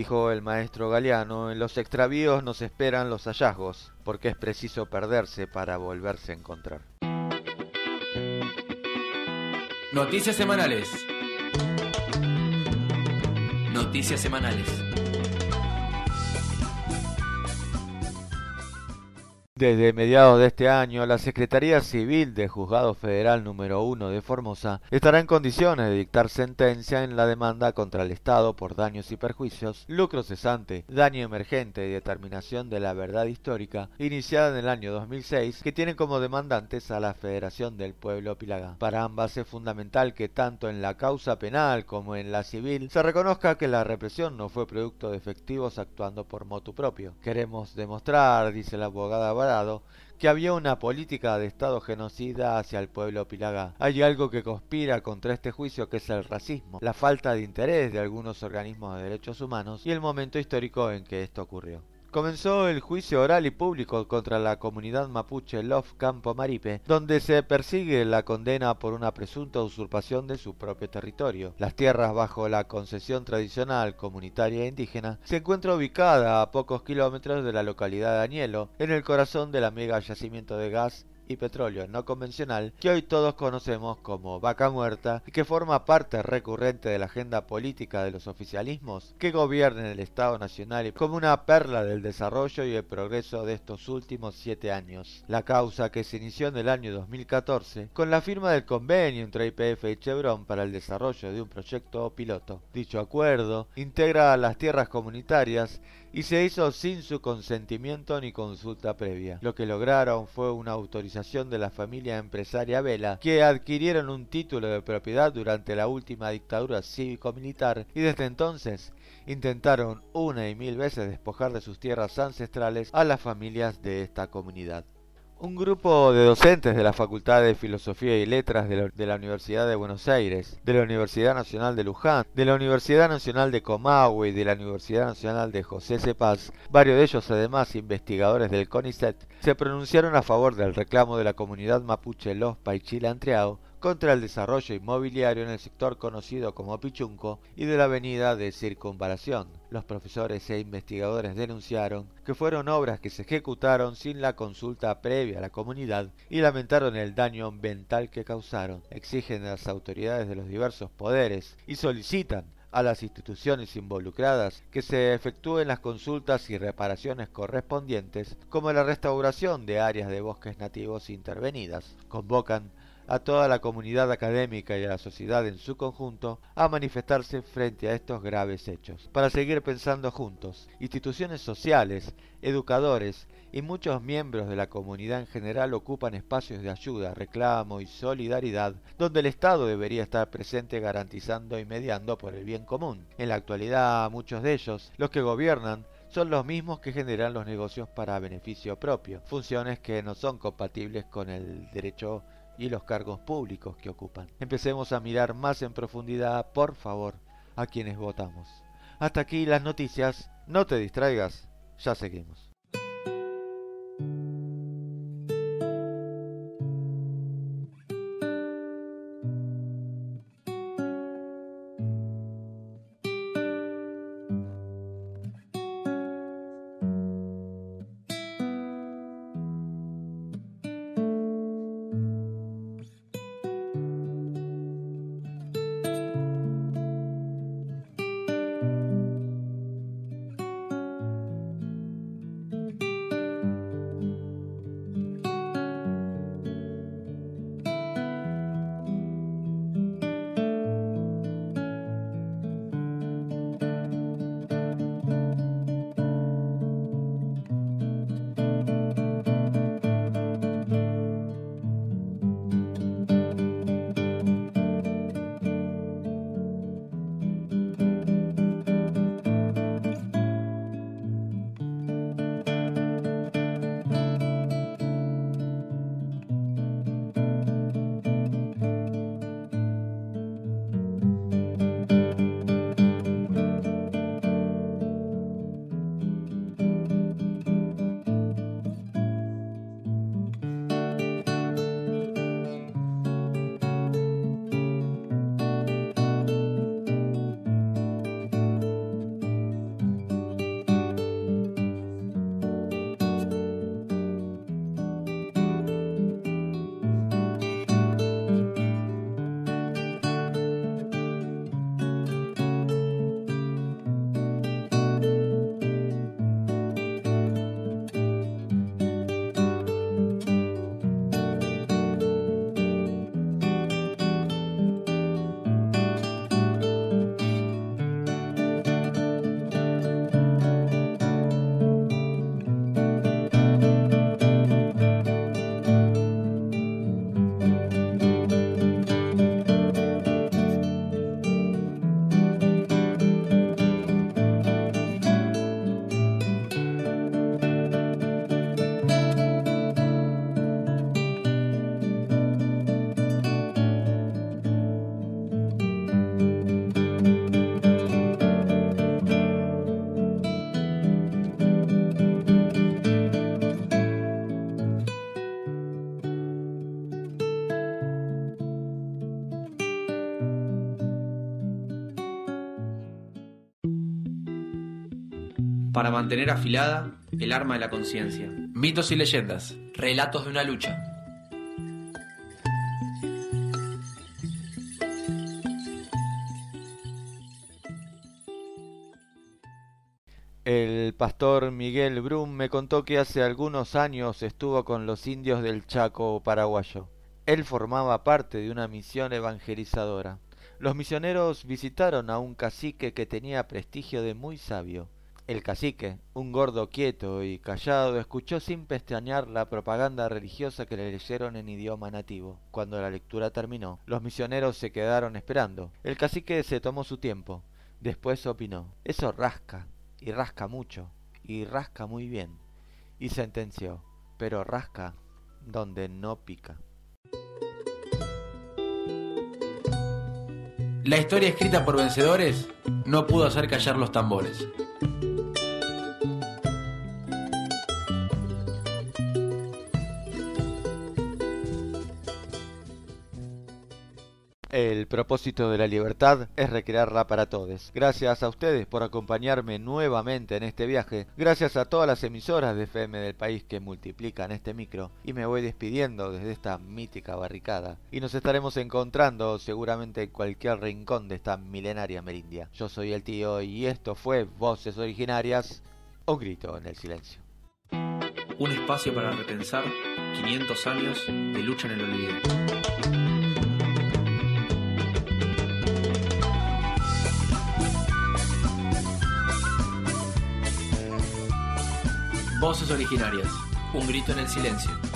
dijo el maestro Galeano, en los extravíos nos esperan los hallazgos, porque es preciso perderse para volverse a encontrar. Noticias semanales. Noticias semanales. Desde mediados de este año, la Secretaría Civil del Juzgado Federal número 1 de Formosa estará en condiciones de dictar sentencia en la demanda contra el Estado por daños y perjuicios, lucro cesante, daño emergente y determinación de la verdad histórica, iniciada en el año 2006, que tiene como demandantes a la Federación del Pueblo Pilagá. Para ambas es fundamental que tanto en la causa penal como en la civil se reconozca que la represión no fue producto de efectivos actuando por motu propio. Queremos demostrar, dice la abogada que había una política de Estado genocida hacia el pueblo Pilagá. Hay algo que conspira contra este juicio, que es el racismo, la falta de interés de algunos organismos de derechos humanos y el momento histórico en que esto ocurrió. Comenzó el juicio oral y público contra la comunidad mapuche Lof Campo Maripe, donde se persigue la condena por una presunta usurpación de su propio territorio. Las tierras bajo la concesión tradicional comunitaria e indígena se encuentra ubicada a pocos kilómetros de la localidad de Añelo, en el corazón del mega yacimiento de gas y petróleo no convencional que hoy todos conocemos como Vaca Muerta y que forma parte recurrente de la agenda política de los oficialismos que gobiernan el Estado Nacional y como una perla del desarrollo y el progreso de estos últimos 7 años. La causa, que se inició en el año 2014 con la firma del convenio entre YPF y Chevron para el desarrollo de un proyecto piloto. Dicho acuerdo integra las tierras comunitarias y se hizo sin su consentimiento ni consulta previa. Lo que lograron fue una autorización de la familia empresaria Vela, que adquirieron un título de propiedad durante la última dictadura cívico-militar y desde entonces intentaron una y mil veces despojar de sus tierras ancestrales a las familias de esta comunidad. Un grupo de docentes de la Facultad de Filosofía y Letras de la Universidad de Buenos Aires, de la Universidad Nacional de Luján, de la Universidad Nacional de Comahue y de la Universidad Nacional de José C. Paz, varios de ellos además investigadores del CONICET, se pronunciaron a favor del reclamo de la comunidad mapuche Los Paichila-Antreao contra el desarrollo inmobiliario en el sector conocido como Pichunco y de la avenida de Circunvalación. Los profesores e investigadores denunciaron que fueron obras que se ejecutaron sin la consulta previa a la comunidad y lamentaron el daño ambiental que causaron. Exigen a las autoridades de los diversos poderes y solicitan a las instituciones involucradas que se efectúen las consultas y reparaciones correspondientes, como la restauración de áreas de bosques nativos intervenidas. Convocan a toda la comunidad académica y a la sociedad en su conjunto a manifestarse frente a estos graves hechos, para seguir pensando juntos. Instituciones sociales, educadores y muchos miembros de la comunidad en general ocupan espacios de ayuda, reclamo y solidaridad, donde el Estado debería estar presente garantizando y mediando por el bien común. En la actualidad, muchos de ellos, los que gobiernan, son los mismos que generan los negocios para beneficio propio, funciones que no son compatibles con el derecho y los cargos públicos que ocupan. Empecemos a mirar más en profundidad, por favor, a quienes votamos. Hasta aquí las noticias, no te distraigas, ya seguimos. para mantener afilada el arma de la conciencia. Mitos y leyendas. Relatos de una lucha. El pastor Miguel Brum me contó que hace algunos años estuvo con los indios del Chaco paraguayo. Él formaba parte de una misión evangelizadora. Los misioneros visitaron a un cacique que tenía prestigio de muy sabio. El cacique, un gordo quieto y callado, escuchó sin pestañear la propaganda religiosa que le leyeron en idioma nativo. Cuando la lectura terminó, los misioneros se quedaron esperando. El cacique se tomó su tiempo. Después opinó: eso rasca, y rasca mucho, y rasca muy bien. Y sentenció: pero rasca donde no pica. La historia escrita por vencedores no pudo hacer callar los tambores. El propósito de la libertad es recrearla para todos. Gracias a ustedes por acompañarme nuevamente en este viaje. Gracias a todas las emisoras de FM del país que multiplican este micro. Y me voy despidiendo desde esta mítica barricada. Y nos estaremos encontrando seguramente en cualquier rincón de esta milenaria merindia. Yo soy el tío y esto fue Voces Originarias, un grito en el silencio. Un espacio para repensar 500 años de lucha en el olvido. Voces Originarias. Un grito en el silencio.